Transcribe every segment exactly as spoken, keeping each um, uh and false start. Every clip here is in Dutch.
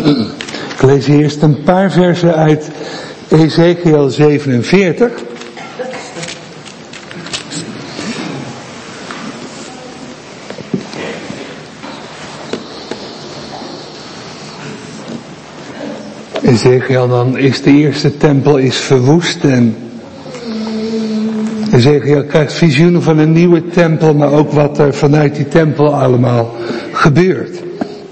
Ik lees eerst een paar versen uit Ezekiel zevenenveertig. Ezekiel dan is de eerste tempel is verwoest en Ezekiel krijgt visioenen van een nieuwe tempel, maar ook wat er vanuit die tempel allemaal gebeurt.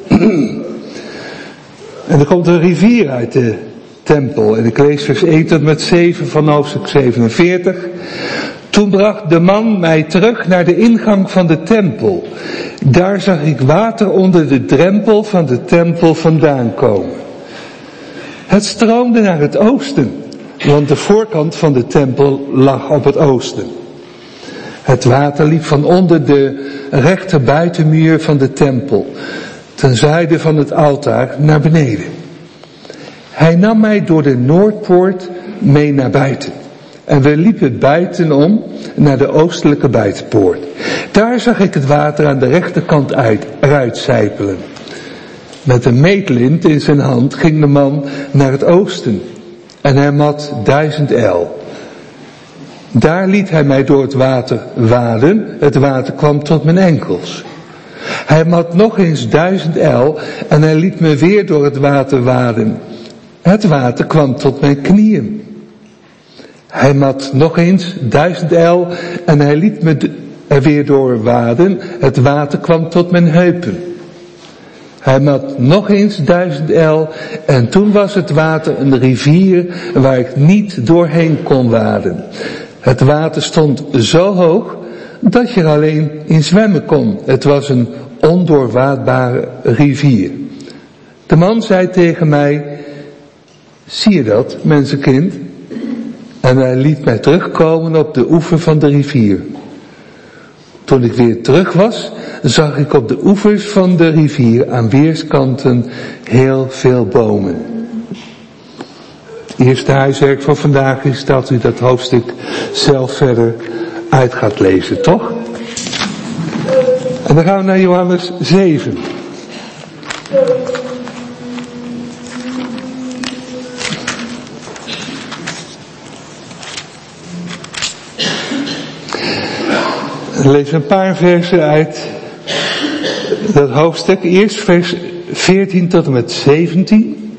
En er komt een rivier uit de tempel. En ik lees vers één tot met zeven van hoofdstuk zevenenveertig. Toen bracht de man mij terug naar de ingang van de tempel. Daar zag ik water onder de drempel van de tempel vandaan komen. Het stroomde naar het oosten, want de voorkant van de tempel lag op het oosten. Het water liep van onder de rechter buitenmuur van de tempel, ten zuiden van het altaar, naar beneden. Hij nam mij door de Noordpoort mee naar buiten. En we liepen buitenom naar de oostelijke buitenpoort. Daar zag ik het water aan de rechterkant uit, eruit sijpelen. Met een meetlint in zijn hand ging de man naar het oosten. En hij mat duizend el. Daar liet hij mij door het water waden. Het water kwam tot mijn enkels. Hij mat nog eens duizend el en hij liet me weer door het water waden. Het water kwam tot mijn knieën. Hij mat nog eens duizend el en hij liet me er weer door waden. Het water kwam tot mijn heupen. Hij mat nog eens duizend el en toen was het water een rivier waar ik niet doorheen kon waden. Het water stond zo hoog dat je er alleen in zwemmen kon. Het was een ondoorwaadbare rivier. De man zei tegen mij, zie je dat, mensenkind? En hij liet mij terugkomen op de oever van de rivier. Toen ik weer terug was, zag ik op de oevers van de rivier aan weerskanten heel veel bomen. Het eerste huiswerk van vandaag is dat u dat hoofdstuk zelf verder uit gaat lezen, toch? En dan gaan we naar Johannes zeven. Lees een paar versen uit dat hoofdstuk. Eerst vers veertien tot en met zeventien.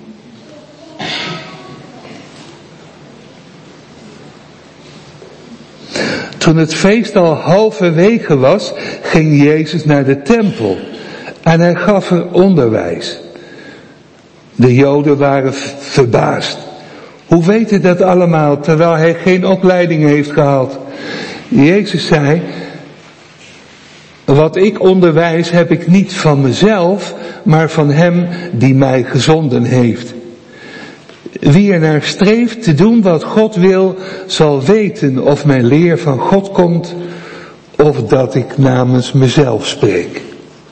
Toen het feest al halverwege was, ging Jezus naar de tempel en hij gaf er onderwijs. De Joden waren verbaasd. Hoe weet hij dat allemaal terwijl hij geen opleiding heeft gehad? Jezus zei, wat ik onderwijs heb ik niet van mezelf, maar van hem die mij gezonden heeft. Wie er naar streeft te doen wat God wil, zal weten of mijn leer van God komt, of dat ik namens mezelf spreek.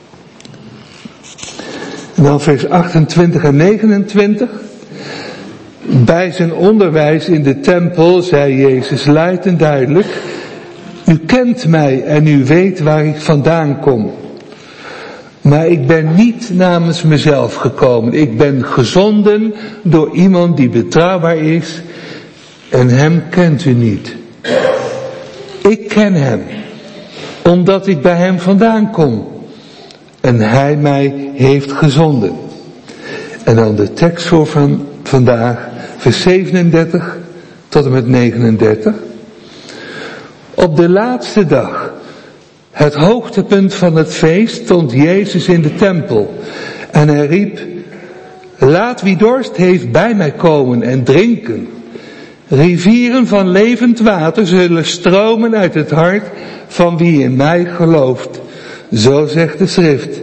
En dan vers achtentwintig en negenentwintig. Bij zijn onderwijs in de tempel zei Jezus luid en duidelijk, u kent mij en u weet waar ik vandaan kom. Maar ik ben niet namens mezelf gekomen. Ik ben gezonden door iemand die betrouwbaar is en hem kent u niet. Ik ken hem, omdat ik bij hem vandaan kom. En hij mij heeft gezonden. En dan de tekst voor van vandaag, vers zevenendertig tot en met negenendertig. Op de laatste dag, het hoogtepunt van het feest, stond Jezus in de tempel. En hij riep, laat wie dorst heeft bij mij komen en drinken. Rivieren van levend water zullen stromen uit het hart van wie in mij gelooft. Zo zegt de schrift.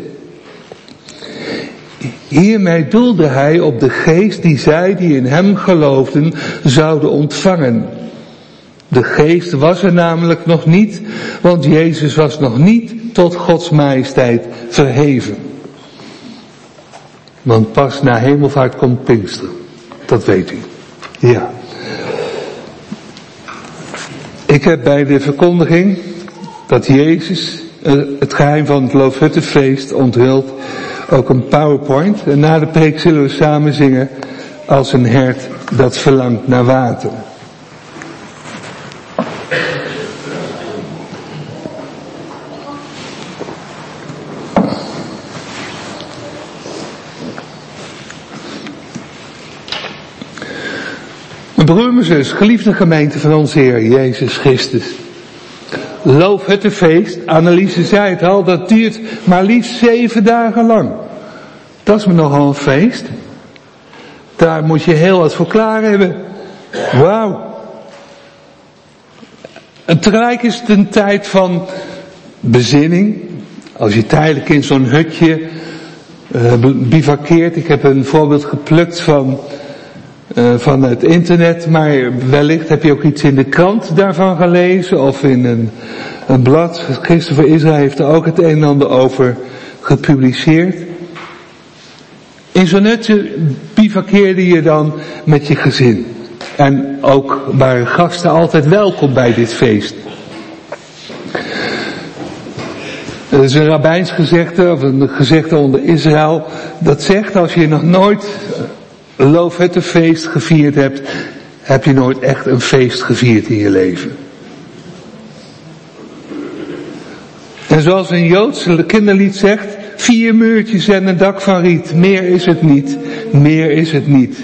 Hiermee doelde hij op de geest die zij die in hem geloofden zouden ontvangen. De geest was er namelijk nog niet, want Jezus was nog niet tot Gods majesteit verheven. Want pas na hemelvaart komt Pinksteren. Dat weet u. Ja. Ik heb bij de verkondiging dat Jezus het geheim van het Loofhuttenfeest onthult, ook een PowerPoint. En na de preek zullen we samen zingen als een hert dat verlangt naar water. Broer en zus, geliefde gemeente van onze Heer Jezus Christus. Loofhuttenfeest, Anneliese zei het al, dat duurt maar liefst zeven dagen lang. Dat is me nogal een feest. Daar moet je heel wat voor klaar hebben. Wauw. En tegelijk is het een tijd van bezinning. Als je tijdelijk in zo'n hutje uh, bivakkeert. Ik heb een voorbeeld geplukt van... Uh, van het internet, maar wellicht heb je ook iets in de krant daarvan gelezen of in een, een blad. Christen voor Israël heeft er ook het een en ander over gepubliceerd. In zo'n hutje bivakkeerde je dan met je gezin. En ook waren gasten altijd welkom bij dit feest. Er is een rabbijns gezegde, of een gezegde onder Israël, dat zegt als je nog nooit een loofhuttenfeest gevierd hebt, heb je nooit echt een feest gevierd in je leven. En zoals een Joodse kinderlied zegt, vier muurtjes en een dak van riet, meer is het niet, meer is het niet.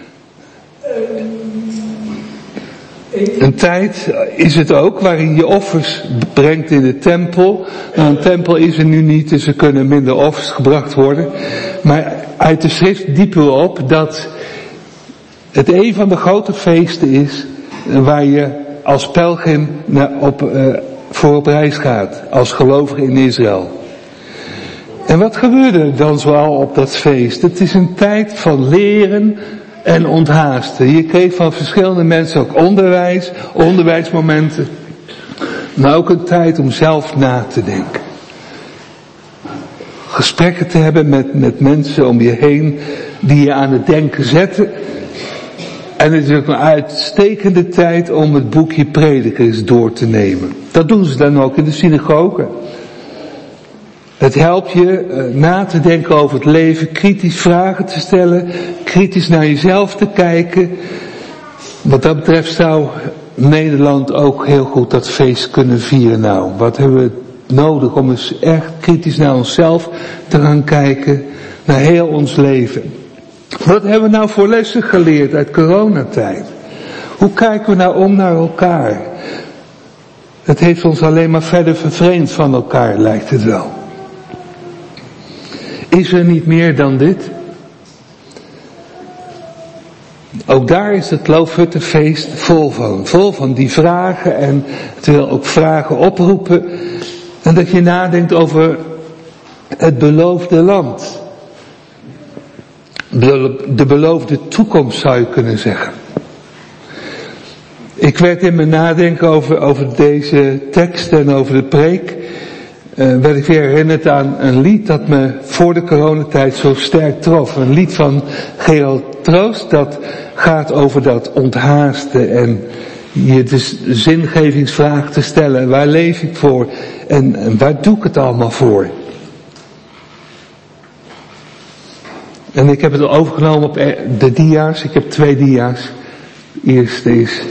Een tijd is het ook waarin je offers brengt in de tempel. Nou, een tempel is er nu niet, dus er kunnen minder offers gebracht worden. Maar uit de schrift diepen we op dat het een van de grote feesten is waar je als pelgrim op, uh, voor op reis gaat, als gelovige in Israël. En wat gebeurde er dan zoal op dat feest? Het is een tijd van leren en onthaasten. Je kreeg van verschillende mensen ook onderwijs, onderwijsmomenten. Maar ook een tijd om zelf na te denken. Gesprekken te hebben met, met mensen om je heen die je aan het denken zetten. En het is ook een uitstekende tijd om het boekje Prediker eens door te nemen. Dat doen ze dan ook in de synagoge. Het helpt je uh, na te denken over het leven, kritisch vragen te stellen, kritisch naar jezelf te kijken. Wat dat betreft zou Nederland ook heel goed dat feest kunnen vieren nou. Wat hebben we nodig om eens echt kritisch naar onszelf te gaan kijken, naar heel ons leven. Wat hebben we nou voor lessen geleerd uit coronatijd? Hoe kijken we nou om naar elkaar? Het heeft ons alleen maar verder vervreemd van elkaar, lijkt het wel. Is er niet meer dan dit? Ook daar is het Loofhuttenfeest vol van. Vol van die vragen en het wil ook vragen oproepen. En dat je nadenkt over het beloofde land. De beloofde toekomst zou je kunnen zeggen. Ik werd in mijn nadenken over, over deze tekst en over de preek. Uh, werd ik weer herinnerd aan een lied dat me voor de coronatijd zo sterk trof. Een lied van Gerald Troost dat gaat over dat onthaasten en je de zingevingsvraag te stellen. Waar leef ik voor en, en waar doe ik het allemaal voor? En ik heb het al overgenomen op de dia's. Ik heb twee dia's. Eerst is...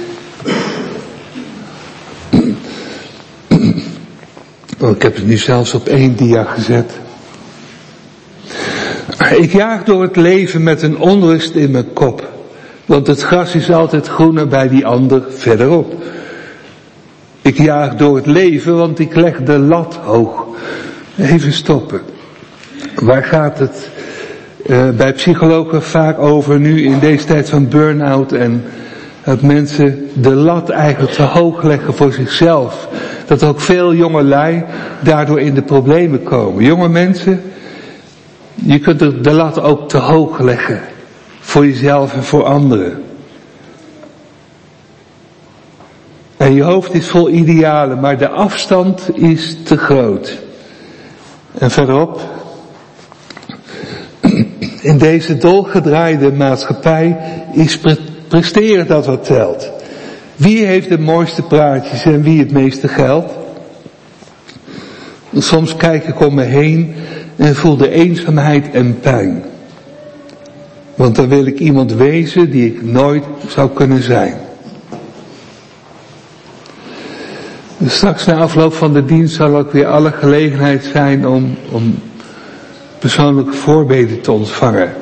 Oh, ik heb het nu zelfs op één dia gezet. Ik jaag door het leven met een onrust in mijn kop. Want het gras is altijd groener bij die ander verderop. Ik jaag door het leven, want ik leg de lat hoog. Even stoppen. Waar gaat het uh, bij psychologen vaak over nu in deze tijd van burn-out en dat mensen de lat eigenlijk te hoog leggen voor zichzelf. Dat ook veel jongelui daardoor in de problemen komen. Jonge mensen, je kunt de lat ook te hoog leggen. Voor jezelf en voor anderen. En je hoofd is vol idealen, maar de afstand is te groot. En verderop, in deze dolgedraaide maatschappij is pre- presteren dat wat telt. Wie heeft de mooiste praatjes en wie het meeste geld? Soms kijk ik om me heen en voel de eenzaamheid en pijn. Want dan wil ik iemand wezen die ik nooit zou kunnen zijn. Dus straks na afloop van de dienst zal ook weer alle gelegenheid zijn om, om persoonlijke voorbeden te ontvangen.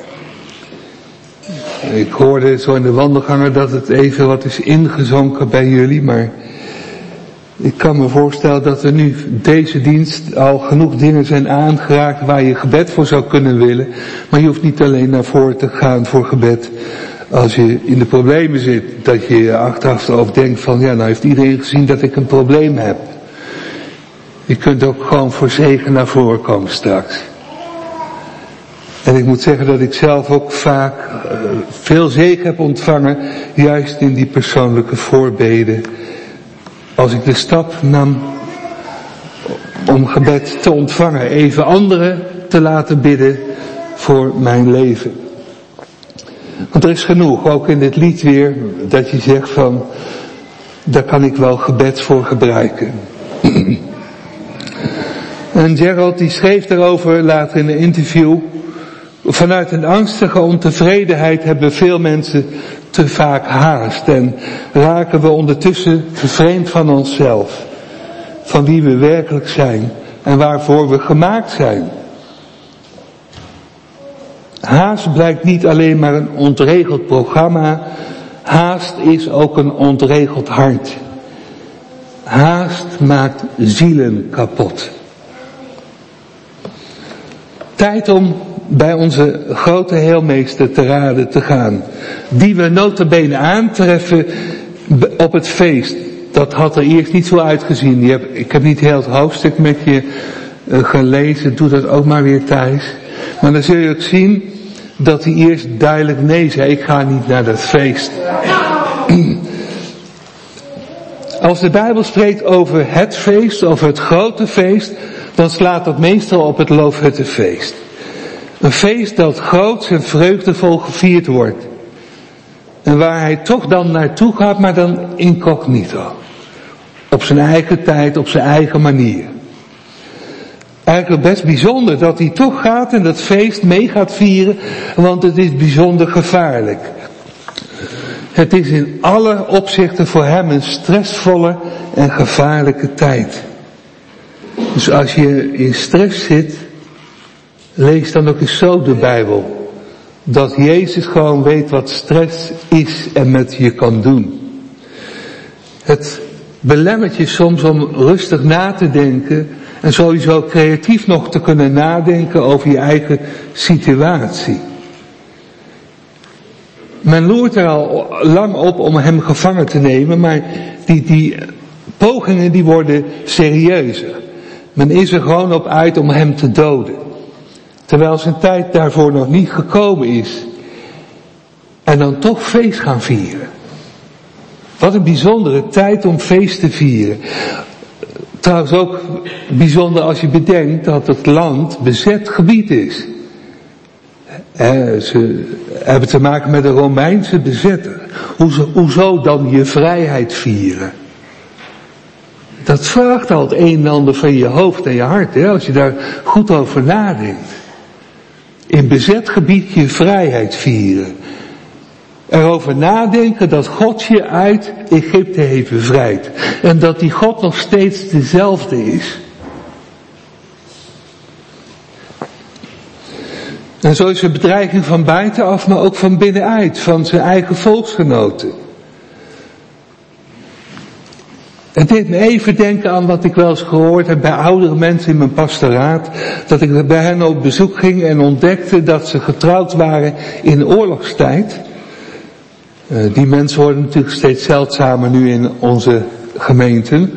Ik hoorde zo in de wandelgangen dat het even wat is ingezonken bij jullie, maar ik kan me voorstellen dat er nu deze dienst al genoeg dingen zijn aangeraakt waar je gebed voor zou kunnen willen. Maar je hoeft niet alleen naar voren te gaan voor gebed als je in de problemen zit. Dat je achteraf erover denkt van ja, nou heeft iedereen gezien dat ik een probleem heb. Je kunt ook gewoon voor zegen naar voren komen straks. En ik moet zeggen dat ik zelf ook vaak uh, veel zegen heb ontvangen, juist in die persoonlijke voorbeden. Als ik de stap nam om gebed te ontvangen, even anderen te laten bidden voor mijn leven. Want er is genoeg, ook in dit lied weer, dat je zegt van, daar kan ik wel gebed voor gebruiken. En Gerald die schreef daarover later in een interview, vanuit een angstige ontevredenheid hebben veel mensen te vaak haast en raken we ondertussen vervreemd van onszelf, van wie we werkelijk zijn en waarvoor we gemaakt zijn. Haast blijkt niet alleen maar een ontregeld programma, haast is ook een ontregeld hart. Haast maakt zielen kapot. Tijd om bij onze grote heelmeester te raden te gaan, die we nota bene aantreffen op het feest. Dat had er eerst niet zo uitgezien. Je hebt, ik heb niet heel het hoofdstuk met je uh, gelezen, doe dat ook maar weer thuis. Maar dan zul je ook zien dat hij eerst duidelijk nee zei, ik ga niet naar dat feest. Als de Bijbel spreekt over het feest, over het grote feest, dan slaat dat meestal op het Loofhuttenfeest. Een feest dat groots en vreugdevol gevierd wordt. En waar hij toch dan naartoe gaat, maar dan incognito. Op zijn eigen tijd, op zijn eigen manier. Eigenlijk best bijzonder dat hij toch gaat en dat feest mee gaat vieren, want het is bijzonder gevaarlijk. Het is in alle opzichten voor hem een stressvolle en gevaarlijke tijd. Dus als je in stress zit, lees dan ook eens zo de Bijbel. Dat Jezus gewoon weet wat stress is en met je kan doen. Het belemmert je soms om rustig na te denken en sowieso creatief nog te kunnen nadenken over je eigen situatie. Men loert er al lang op om hem gevangen te nemen, maar die, die pogingen die worden serieuzer. Men is er gewoon op uit om hem te doden. Terwijl zijn tijd daarvoor nog niet gekomen is. En dan toch feest gaan vieren. Wat een bijzondere tijd om feest te vieren. Trouwens ook bijzonder als je bedenkt dat het land bezet gebied is. Ze hebben te maken met een Romeinse bezetter. Hoezo, hoezo dan je vrijheid vieren? Dat vraagt al het een en ander van je hoofd en je hart, hè, als je daar goed over nadenkt. In bezet gebied je vrijheid vieren. Erover nadenken dat God je uit Egypte heeft bevrijd. En dat die God nog steeds dezelfde is. En zo is er bedreiging van buitenaf, maar ook van binnenuit, van zijn eigen volksgenoten. Het deed me even denken aan wat ik wel eens gehoord heb bij oudere mensen in mijn pastoraat. Dat ik bij hen op bezoek ging en ontdekte dat ze getrouwd waren in oorlogstijd. Uh, die mensen worden natuurlijk steeds zeldzamer nu in onze gemeenten.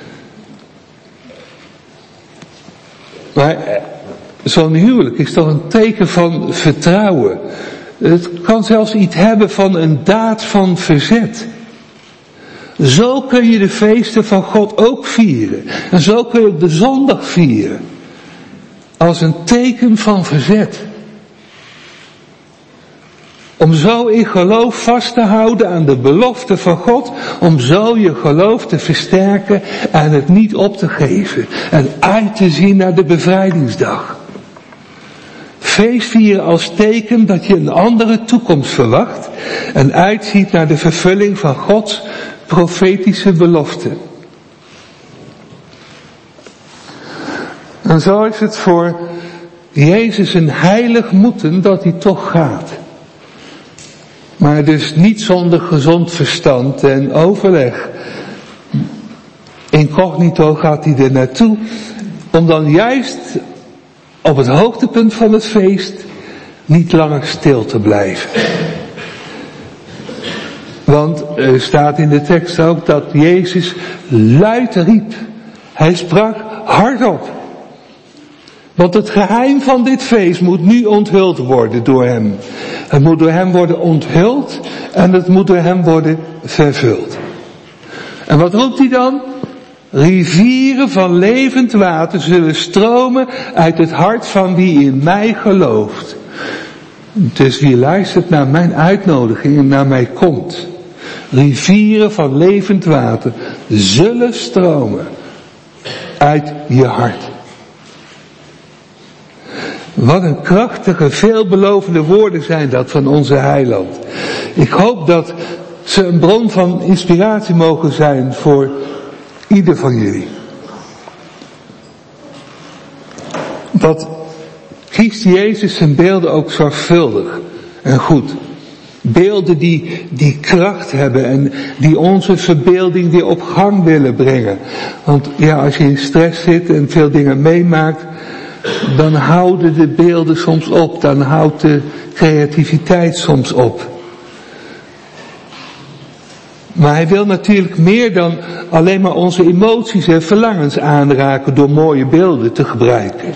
Maar zo'n huwelijk is toch een teken van vertrouwen. Het kan zelfs iets hebben van een daad van verzet. Zo kun je de feesten van God ook vieren. En zo kun je ook de zondag vieren. Als een teken van verzet. Om zo in geloof vast te houden aan de belofte van God. Om zo je geloof te versterken en het niet op te geven. En uit te zien naar de bevrijdingsdag. Feest vieren als teken dat je een andere toekomst verwacht. En uitziet naar de vervulling van Gods profetische belofte. En zo is het voor Jezus een heilig moeten dat hij toch gaat. Maar dus niet zonder gezond verstand en overleg. Incognito gaat hij er naartoe, om dan juist op het hoogtepunt van het feest niet langer stil te blijven. Want er staat in de tekst ook dat Jezus luid riep. Hij sprak hardop. Want het geheim van dit feest moet nu onthuld worden door hem. Het moet door hem worden onthuld en het moet door hem worden vervuld. En wat roept hij dan? Rivieren van levend water zullen stromen uit het hart van wie in mij gelooft. Dus wie luistert naar mijn uitnodiging en naar mij komt. Rivieren van levend water zullen stromen uit je hart. Wat een krachtige, veelbelovende woorden zijn dat van onze heiland. Ik hoop dat ze een bron van inspiratie mogen zijn voor ieder van jullie. Wat kiest Jezus zijn beelden ook zorgvuldig en goed. Beelden die, die kracht hebben en die onze verbeelding weer op gang willen brengen. Want ja, als je in stress zit en veel dingen meemaakt, dan houden de beelden soms op, dan houdt de creativiteit soms op. Maar hij wil natuurlijk meer dan alleen maar onze emoties en verlangens aanraken door mooie beelden te gebruiken.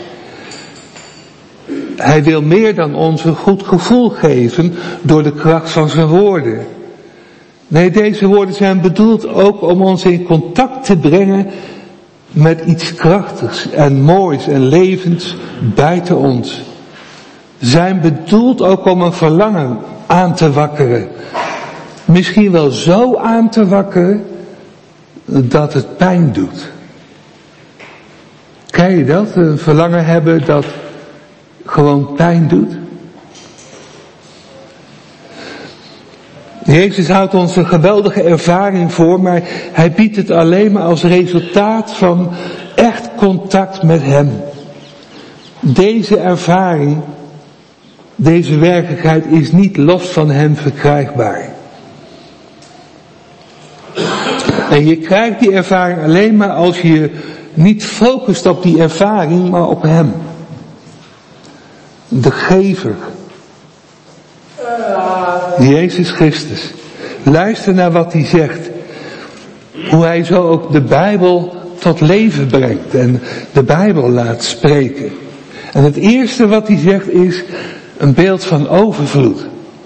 Hij wil meer dan ons een goed gevoel geven door de kracht van zijn woorden. Nee, deze woorden zijn bedoeld ook om ons in contact te brengen met iets krachtigs en moois en levends buiten ons. Zijn bedoeld ook om een verlangen aan te wakkeren. Misschien wel zo aan te wakkeren dat het pijn doet. Ken je dat? Een verlangen hebben dat gewoon pijn doet? Jezus houdt ons een geweldige ervaring voor, maar hij biedt het alleen maar als resultaat van echt contact met hem. Deze ervaring, deze werkelijkheid is niet los van hem verkrijgbaar. En je krijgt die ervaring alleen maar als je je niet focust op die ervaring, maar op hem. De gever. Jezus Christus. Luister naar wat hij zegt. Hoe hij zo ook de Bijbel tot leven brengt en de Bijbel laat spreken. En het eerste wat hij zegt is een beeld van overvloed.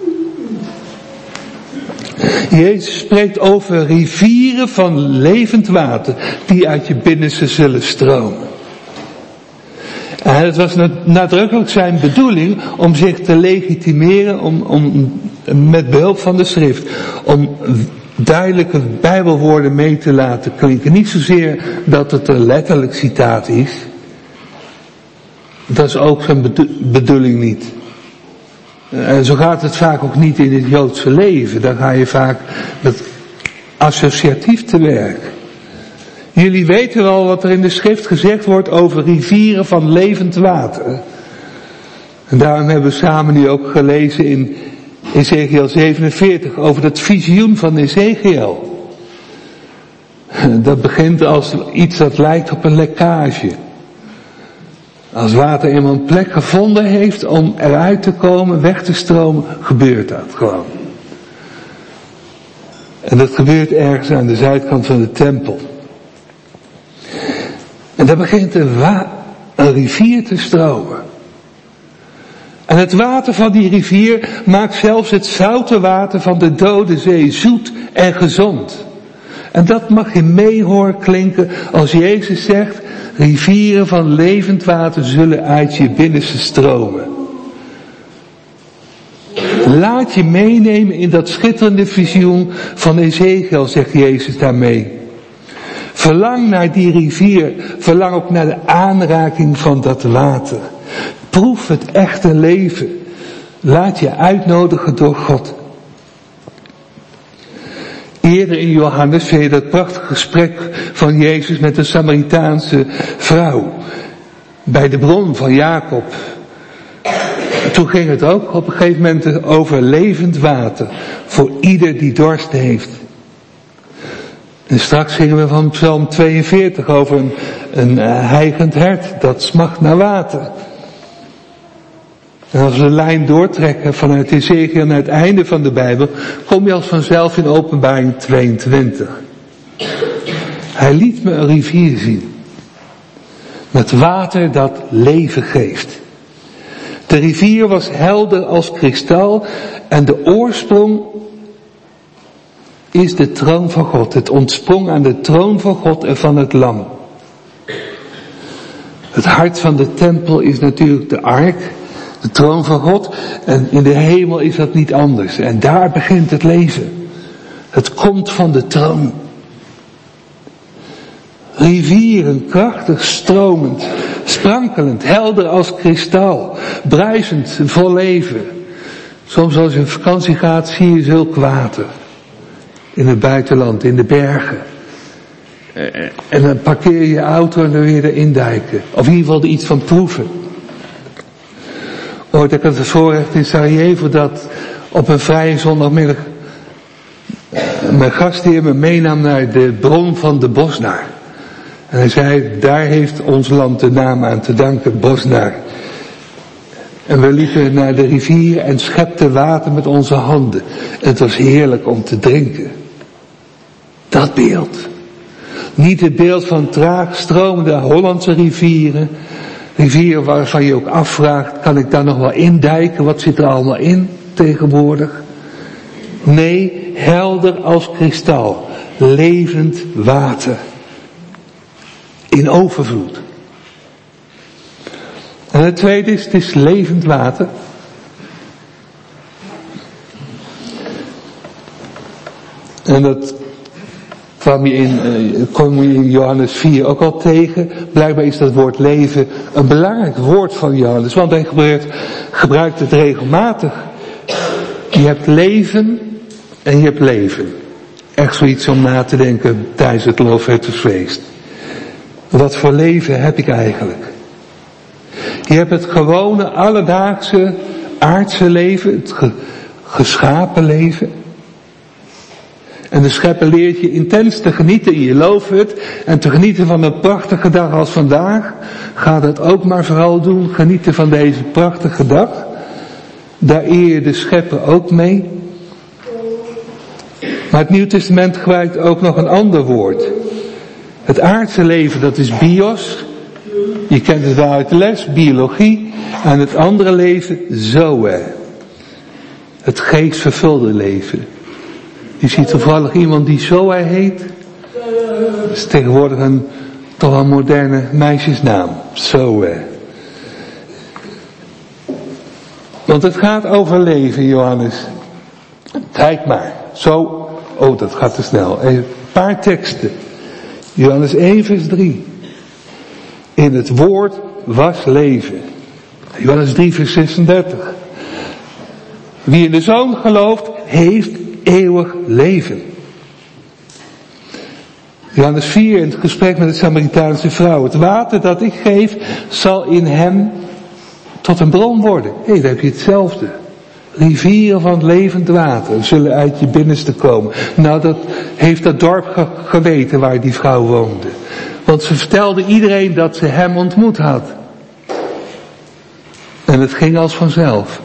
Jezus spreekt over rivieren van levend water die uit je binnenste zullen stromen. En het was nadrukkelijk zijn bedoeling om zich te legitimeren, om, om met behulp van de schrift, om duidelijke Bijbelwoorden mee te laten klinken. Niet zozeer dat het een letterlijk citaat is. Dat is ook zijn bedoeling niet. En zo gaat het vaak ook niet in het Joodse leven. Dan ga je vaak met associatief te werk. Jullie weten wel wat er in de schrift gezegd wordt over rivieren van levend water. En daarom hebben we samen nu ook gelezen in Ezekiel zevenenveertig over dat visioen van Ezekiel. Dat begint als iets dat lijkt op een lekkage. Als water eenmaal een plek gevonden heeft om eruit te komen, weg te stromen, gebeurt dat gewoon. En dat gebeurt ergens aan de zuidkant van de tempel. En dan begint een, wa- een rivier te stromen. En het water van die rivier maakt zelfs het zoute water van de dode zee zoet en gezond. En dat mag je mee horen klinken als Jezus zegt, rivieren van levend water zullen uit je binnenste stromen. Laat je meenemen in dat schitterende visioen van Ezekiel, zegt Jezus daarmee. Verlang naar die rivier, verlang ook naar de aanraking van dat water. Proef het echte leven. Laat je uitnodigen door God. Eerder in Johannes vind je dat prachtige gesprek van Jezus met de Samaritaanse vrouw. Bij de bron van Jacob. Toen ging het ook op een gegeven moment over levend water. Voor ieder die dorst heeft. En straks gingen we van Psalm tweeënveertig over een, een uh, hijgend hert dat smacht naar water. En als we de lijn doortrekken vanuit Ezekiel naar het einde van de Bijbel, kom je als vanzelf in Openbaring tweeëntwintig. Hij liet me een rivier zien. Met water dat leven geeft. De rivier was helder als kristal en de oorsprong is de troon van God. Het ontsprong aan de troon van God en van het lam. Het hart van de tempel is natuurlijk de ark, de troon van God. En in de hemel is dat niet anders. En daar begint het leven. Het komt van de troon. Rivieren, krachtig, stromend, sprankelend, helder als kristal, bruisend, vol leven. Soms als je op vakantie gaat, zie je zulk water. In het buitenland, in de bergen. En dan parkeer je je auto en dan weer erin duiken. Of in ieder geval er iets van proeven. Ooit heb ik het voorrecht in Sarajevo dat op een vrije zondagmiddag mijn gastheer me meenam naar de bron van de Bosnaar. En hij zei, daar heeft ons land de naam aan te danken, Bosnaar. En we liepen naar de rivier en schepten water met onze handen. En het was heerlijk om te drinken. Dat beeld. Niet het beeld van traag stromende Hollandse rivieren. Rivieren waarvan je ook afvraagt, kan ik daar nog wel induiken? Wat zit er allemaal in tegenwoordig? Nee, helder als kristal. Levend water. In overvloed. En het tweede is, het is levend water. En dat kwam je in, uh, kom je in Johannes vier ook al tegen. Blijkbaar is dat woord leven een belangrijk woord van Johannes. Want hij gebruikt, gebruikt het regelmatig. Je hebt leven en je hebt leven. Echt zoiets om na te denken tijdens het Loofhuttenfeest. Wat voor leven heb ik eigenlijk? Je hebt het gewone, alledaagse, aardse leven, het ge, geschapen leven. En de schepper leert je intens te genieten in je loofhut en te genieten van een prachtige dag als vandaag. Ga dat ook maar vooral doen, genieten van deze prachtige dag. Daar eer je de schepper ook mee. Maar het Nieuw Testament gebruikt ook nog een ander woord. Het aardse leven, dat is bios. Je kent het wel uit de les, biologie. En het andere leven, zoe. Het geestvervulde leven. Je ziet toevallig iemand die zoe heet. Dat is tegenwoordig een toch een moderne meisjesnaam. Zoe. Want het gaat over leven, Johannes. Kijk maar. Zo. Oh, dat gaat te snel. Een paar teksten. Johannes één vers drie. In het woord was leven. Johannes drie vers zesendertig. Wie in de Zoon gelooft, heeft eeuwig leven. Johannes vier in het gesprek met de Samaritaanse vrouw. Het water dat ik geef zal in hem tot een bron worden. Hé, hey, daar heb je hetzelfde. Rivieren van levend water zullen uit je binnenste komen. Nou, dat heeft dat dorp ge- geweten waar die vrouw woonde. Want ze vertelde iedereen dat ze hem ontmoet had. En het ging als vanzelf.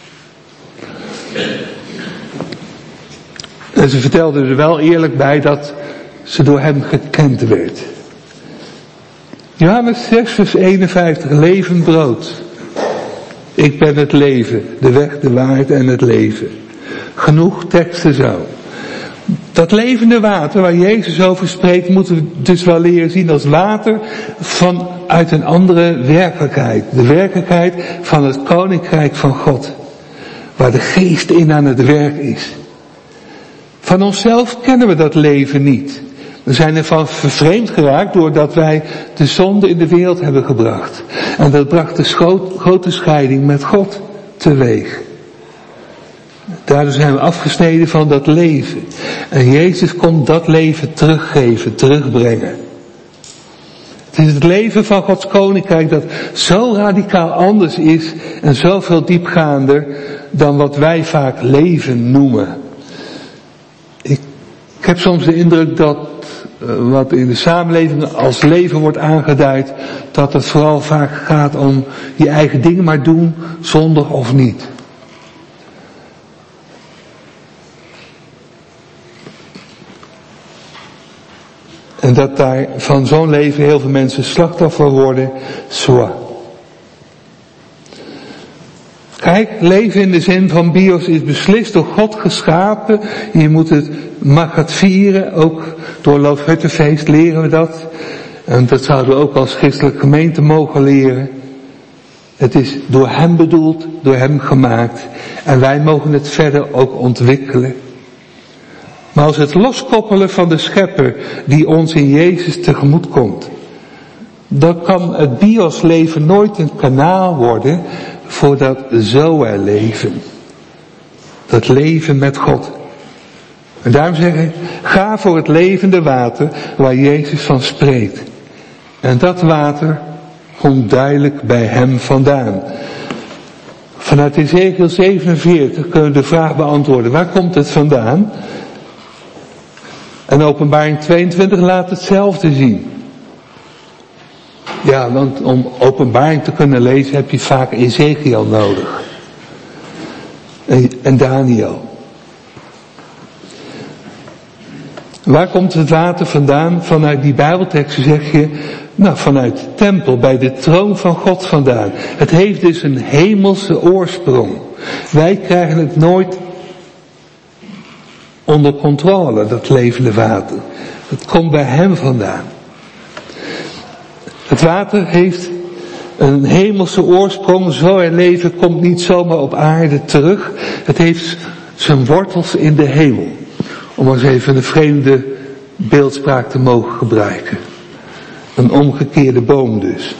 En ze vertelde er wel eerlijk bij dat ze door hem gekend werd. Johannes zes vers eenenvijftig, levend brood. Ik ben het leven, de weg, de waarheid en het leven. Genoeg teksten zo. Dat levende water waar Jezus over spreekt, moeten we dus wel leren zien als water vanuit een andere werkelijkheid. De werkelijkheid van het Koninkrijk van God. waar de geest in aan het werk is. Van onszelf kennen we dat leven niet. We zijn ervan vervreemd geraakt doordat wij de zonde in de wereld hebben gebracht. En dat bracht de scho- grote scheiding met God teweeg. Daardoor zijn we afgesneden van dat leven. En Jezus komt dat leven teruggeven, terugbrengen. Het is het leven van Gods koninkrijk dat zo radicaal anders is en zoveel diepgaander dan wat wij vaak leven noemen. Ik, ik heb soms de indruk dat uh, wat in de samenleving als leven wordt aangeduid, dat het vooral vaak gaat om je eigen dingen maar doen, zondig of niet. En dat daar van zo'n leven heel veel mensen slachtoffer worden. Zwa. Kijk, leven in de zin van bios is beslist door God geschapen. Je moet het, mag het vieren. Ook door Loofhuttenfeest leren we dat. En dat zouden we ook als christelijke gemeente mogen leren. Het is door hem bedoeld, door hem gemaakt. En wij mogen het verder ook ontwikkelen. Maar als het loskoppelen van de schepper die ons in Jezus tegemoet komt, dan kan het biosleven nooit een kanaal worden voor dat Zoe-leven. Dat leven met God. En daarom zeg ik, ga voor het levende water waar Jezus van spreekt. En dat water komt duidelijk bij hem vandaan. Vanuit Ezekiel zevenenveertig kunnen we de vraag beantwoorden, waar komt het vandaan? En Openbaring tweeëntwintig laat hetzelfde zien. Ja, want om Openbaring te kunnen lezen heb je vaak Ezekiel nodig. En, en Daniel. Waar komt het water vandaan? Vanuit die Bijbelteksten zeg je, nou vanuit de tempel, bij de troon van God vandaan. Het heeft dus een hemelse oorsprong. Wij krijgen het nooit onder controle, dat levende water. Het komt bij hem vandaan. Het water heeft een hemelse oorsprong. Zo een leven komt niet zomaar op aarde terug. Het heeft zijn wortels in de hemel. Om eens even een vreemde beeldspraak te mogen gebruiken. Een omgekeerde boom dus.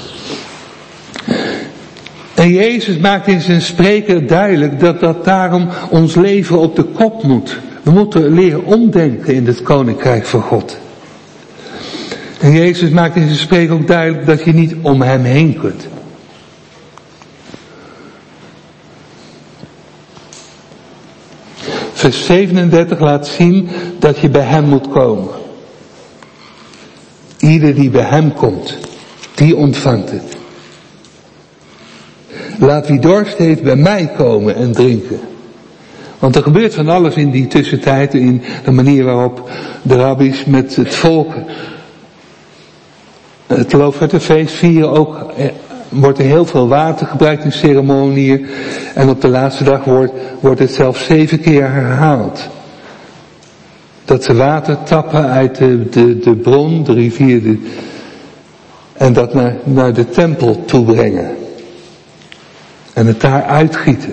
En Jezus maakt in zijn spreken duidelijk dat dat daarom ons leven op de kop moet. We moeten leren omdenken in het koninkrijk van God. En Jezus maakt in zijn spreken ook duidelijk dat je niet om hem heen kunt. Vers zevenendertig laat zien dat je bij hem moet komen. Ieder die bij hem komt, die ontvangt het. Laat wie dorst heeft bij mij komen en drinken. Want er gebeurt van alles in die tussentijd, in de manier waarop de rabbies met het volk het Loofhuttenfeest vieren. Ook wordt er heel veel water gebruikt in ceremonieën. En op de laatste dag wordt, wordt het zelfs zeven keer herhaald. Dat ze water tappen uit de, de, de bron, de rivier, de, en dat naar, naar de tempel toe brengen. En het daar uitgieten.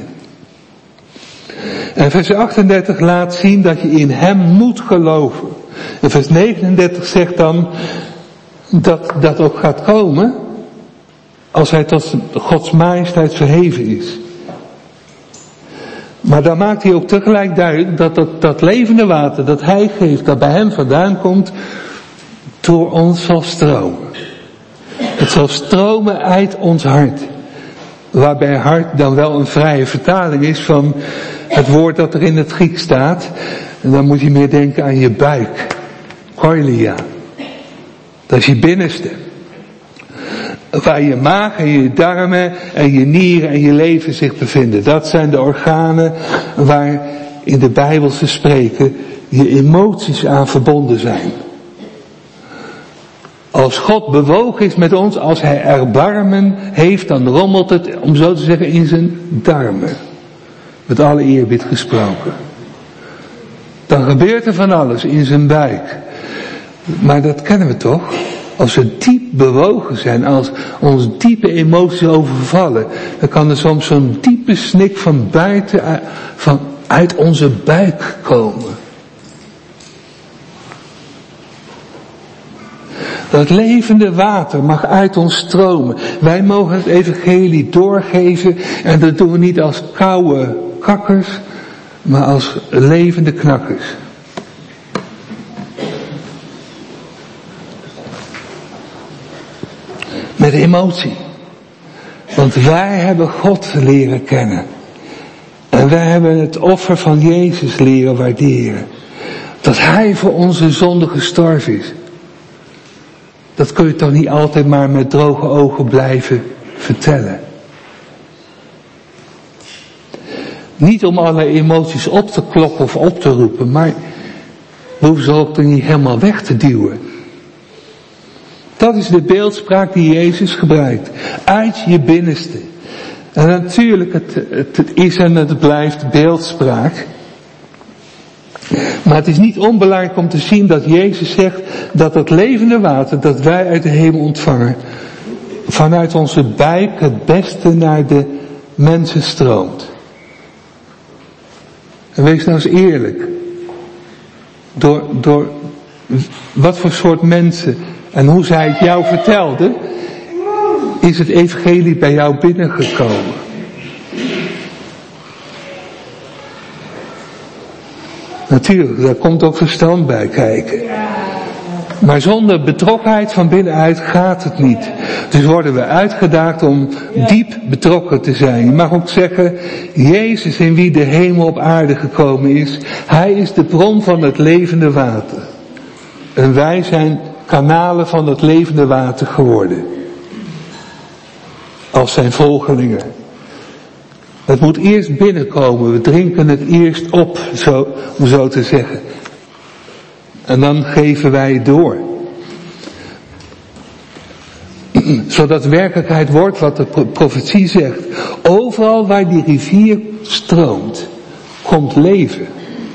En vers achtendertig laat zien dat je in hem moet geloven. En vers negenendertig zegt dan dat dat ook gaat komen als hij tot Gods majesteit verheven is. Maar dan maakt hij ook tegelijk duidelijk dat dat, dat levende water dat hij geeft, dat bij hem vandaan komt, door ons zal stromen. Het zal stromen uit ons hart. Waarbij hart dan wel een vrije vertaling is van het woord dat er in het Grieks staat. En dan moet je meer denken aan je buik. Koilia. Dat is je binnenste. Waar je maag en je darmen en je nieren en je lever zich bevinden. Dat zijn de organen waar in de Bijbelse spreken je emoties aan verbonden zijn. Als God bewogen is met ons, als hij erbarmen heeft, dan rommelt het, om zo te zeggen, in zijn darmen. Met alle eerbied gesproken. Dan gebeurt er van alles in zijn buik. Maar dat kennen we toch? Als we diep bewogen zijn, als ons diepe emoties overvallen, dan kan er soms zo'n diepe snik van buiten, van uit onze buik komen. Dat levende water mag uit ons stromen. Wij mogen het evangelie doorgeven en dat doen we niet als koude kakkers, maar als levende knakkers. Met emotie. Want wij hebben God leren kennen. En wij hebben het offer van Jezus leren waarderen. Dat Hij voor onze zonde gestorven is. Dat kun je toch niet altijd maar met droge ogen blijven vertellen. Niet om alle emoties op te kloppen of op te roepen, maar we hoeven ze ook niet helemaal weg te duwen. Dat is de beeldspraak die Jezus gebruikt. Uit je binnenste. En natuurlijk, het, het, het is en het blijft beeldspraak. Maar het is niet onbelangrijk om te zien dat Jezus zegt dat het levende water dat wij uit de hemel ontvangen, vanuit onze buik het beste naar de mensen stroomt. En wees nou eens eerlijk. Door, door wat voor soort mensen en hoe zij het jou vertelden, is het evangelie bij jou binnengekomen. Natuurlijk, daar komt ook verstand bij kijken. Maar zonder betrokkenheid van binnenuit gaat het niet. Dus worden we uitgedaagd om diep betrokken te zijn. Je mag ook zeggen, Jezus in wie de hemel op aarde gekomen is, Hij is de bron van het levende water. En wij zijn kanalen van het levende water geworden. Als zijn volgelingen. Het moet eerst binnenkomen, we drinken het eerst op, zo, om zo te zeggen. En dan geven wij het door. Zodat werkelijkheid wordt wat de profetie zegt. Overal waar die rivier stroomt, komt leven.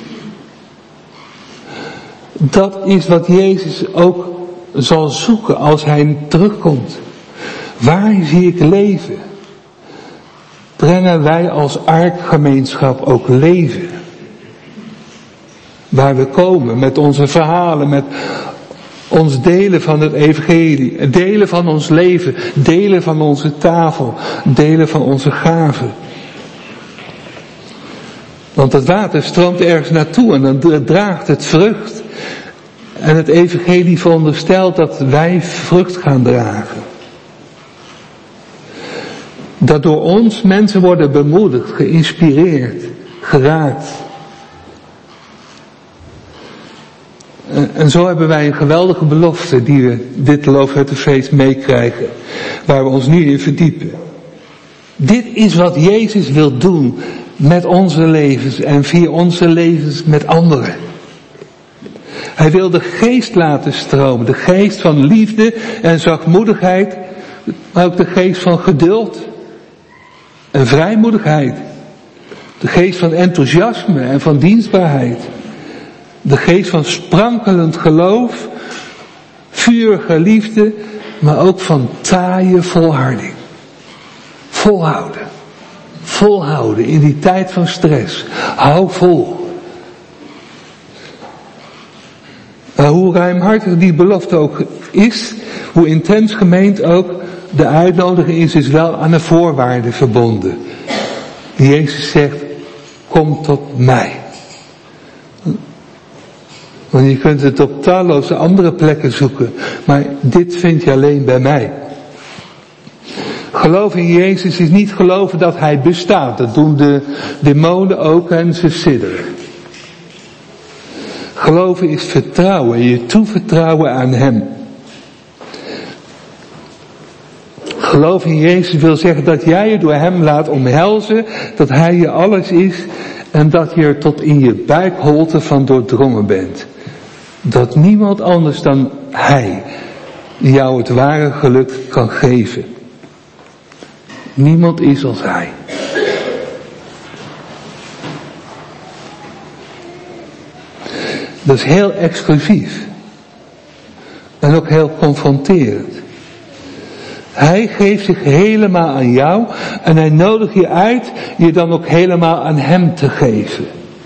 Dat is wat Jezus ook zal zoeken als Hij terugkomt. Waar zie ik leven? Brengen wij als arkgemeenschap ook leven. Waar we komen met onze verhalen, met ons delen van het evangelie, delen van ons leven, delen van onze tafel, delen van onze gaven. Want het water stroomt ergens naartoe en dan draagt het vrucht. En het evangelie veronderstelt dat wij vrucht gaan dragen. Dat door ons mensen worden bemoedigd, geïnspireerd, geraakt. En zo hebben wij een geweldige belofte die we dit Loofhuttenfeest meekrijgen. Waar we ons nu in verdiepen. Dit is wat Jezus wil doen met onze levens en via onze levens met anderen. Hij wil de geest laten stromen. De geest van liefde en zachtmoedigheid. Maar ook de geest van geduld en vrijmoedigheid. De geest van enthousiasme en van dienstbaarheid. De geest van sprankelend geloof, vurige liefde, maar ook van taaie volharding. Volhouden. Volhouden in die tijd van stress. Hou vol. Maar hoe ruimhartig die belofte ook is, hoe intens gemeend ook, de uitnodiging is dus wel aan de voorwaarden verbonden. Jezus zegt, kom tot mij. Want je kunt het op talloze andere plekken zoeken, maar dit vind je alleen bij mij. Geloof in Jezus is niet geloven dat Hij bestaat. Dat doen de demonen ook en ze sidderen. Geloven is vertrouwen, je toevertrouwen aan Hem. Geloof in Jezus wil zeggen dat jij je door Hem laat omhelzen, dat Hij je alles is en dat je er tot in je buikholte van doordrongen bent. Dat niemand anders dan Hij jou het ware geluk kan geven. Niemand is als Hij. Dat is heel exclusief. En En ook heel confronterend. Hij geeft zich helemaal aan jou en hij nodigt je uit je dan ook helemaal aan hem te geven.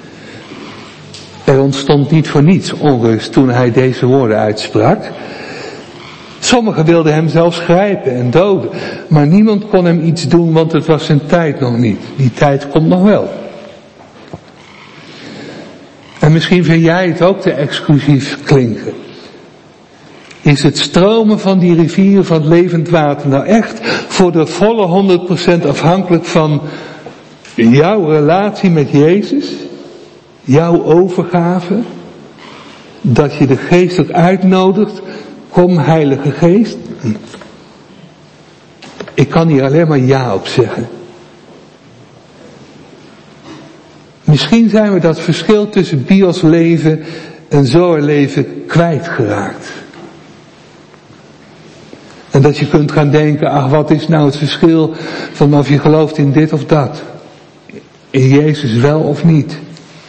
Er ontstond niet voor niets onrust toen hij deze woorden uitsprak. Sommigen wilden hem zelfs grijpen en doden, maar niemand kon hem iets doen, want het was zijn tijd nog niet. Die tijd komt nog wel. En misschien vind jij het ook te exclusief klinken. Is het stromen van die rivier van het levend water nou echt voor de volle honderd procent afhankelijk van jouw relatie met Jezus? Jouw overgave? Dat je de geest ook uitnodigt? Kom Heilige Geest. Ik kan hier alleen maar ja op zeggen. Misschien zijn we dat verschil tussen bios leven en zoër leven kwijtgeraakt. En dat je kunt gaan denken, ach wat is nou het verschil van of je gelooft in dit of dat. In Jezus wel of niet.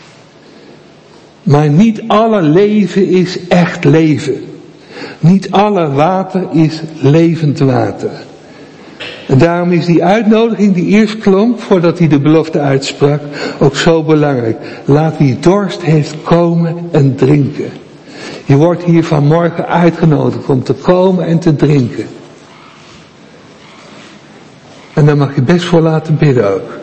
Maar niet alle leven is echt leven. Niet alle water is levend water. En daarom is die uitnodiging die eerst klonk, voordat hij de belofte uitsprak, ook zo belangrijk. Laat wie dorst heeft komen en drinken. Je wordt hier vanmorgen uitgenodigd om te komen en te drinken. En daar mag je best voor laten bidden ook.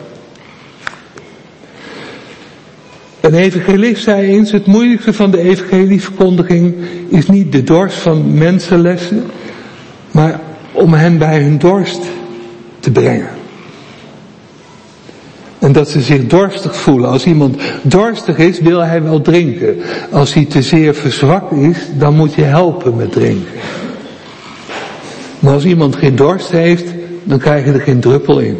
Een evangelist zei eens, het moeilijkste van de evangelieverkondiging is niet de dorst van mensenlessen, maar om hen bij hun dorst te brengen. En dat ze zich dorstig voelen. Als iemand dorstig is, wil hij wel drinken. Als hij te zeer verzwakt is, dan moet je helpen met drinken. Maar als iemand geen dorst heeft, dan krijg je er geen druppel in.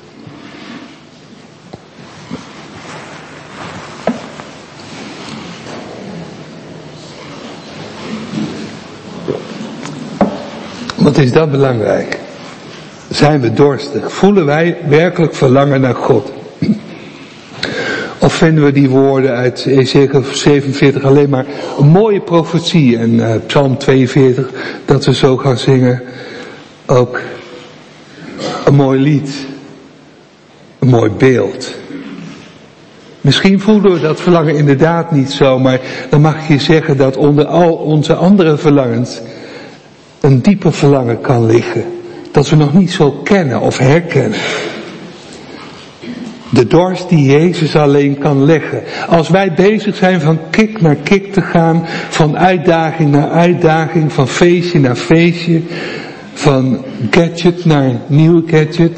Wat is dat belangrijk? Zijn we dorstig? Voelen wij werkelijk verlangen naar God? Of vinden we die woorden uit Ezekiel zevenenveertig alleen maar een mooie profetie en uh, Psalm tweeënveertig, dat we zo gaan zingen, ook een mooi lied, een mooi beeld. Misschien voelen we dat verlangen inderdaad niet zo, maar dan mag je zeggen dat onder al onze andere verlangens een dieper verlangen kan liggen. Dat we nog niet zo kennen of herkennen. De dorst die Jezus alleen kan leggen. Als wij bezig zijn van kick naar kick te gaan, van uitdaging naar uitdaging, van feestje naar feestje, van gadget naar nieuw gadget,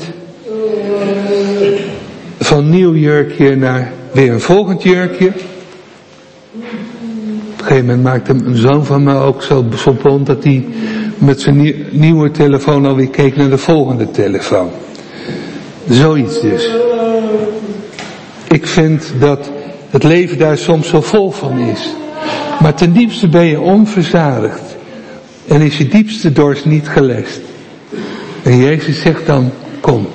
van nieuw jurkje naar weer een volgend jurkje. Op een gegeven moment maakte een zoon van me ook zo bond dat hij met zijn nieuw, nieuwe telefoon alweer keek naar de volgende telefoon. Zoiets dus. Ik vind dat het leven daar soms zo vol van is. Maar ten diepste ben je onverzadigd. En is je diepste dorst niet gelest. En Jezus zegt dan, kom.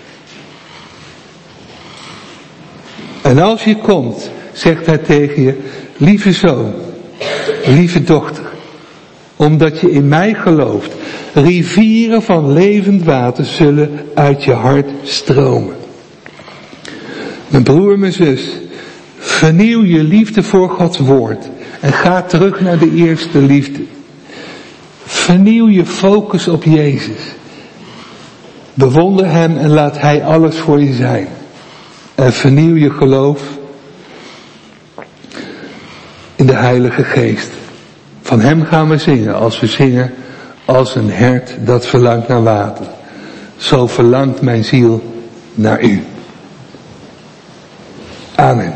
En als je komt, zegt hij tegen je, lieve zoon, lieve dochter, omdat je in mij gelooft, rivieren van levend water zullen uit je hart stromen. Mijn broer, mijn zus, vernieuw je liefde voor Gods woord en ga terug naar de eerste liefde. Vernieuw je focus op Jezus. Bewonder hem en laat hij alles voor je zijn. En vernieuw je geloof in de Heilige Geest. Van hem gaan we zingen als we zingen als een hert dat verlangt naar water. Zo verlangt mijn ziel naar u. Amen.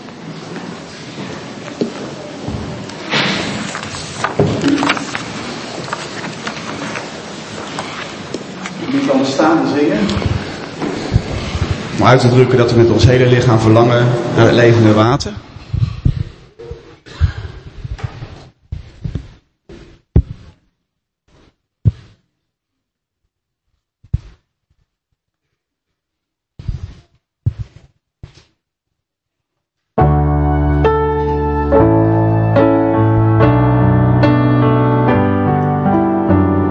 Nu kan we staande zingen. Om uit te drukken dat we met ons hele lichaam verlangen naar het levende water.